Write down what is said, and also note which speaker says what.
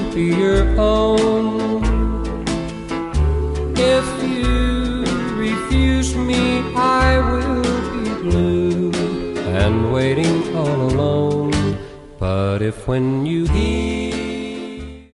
Speaker 1: be your own. If you refuse me, I will be blue and waiting all alone. But if when you hear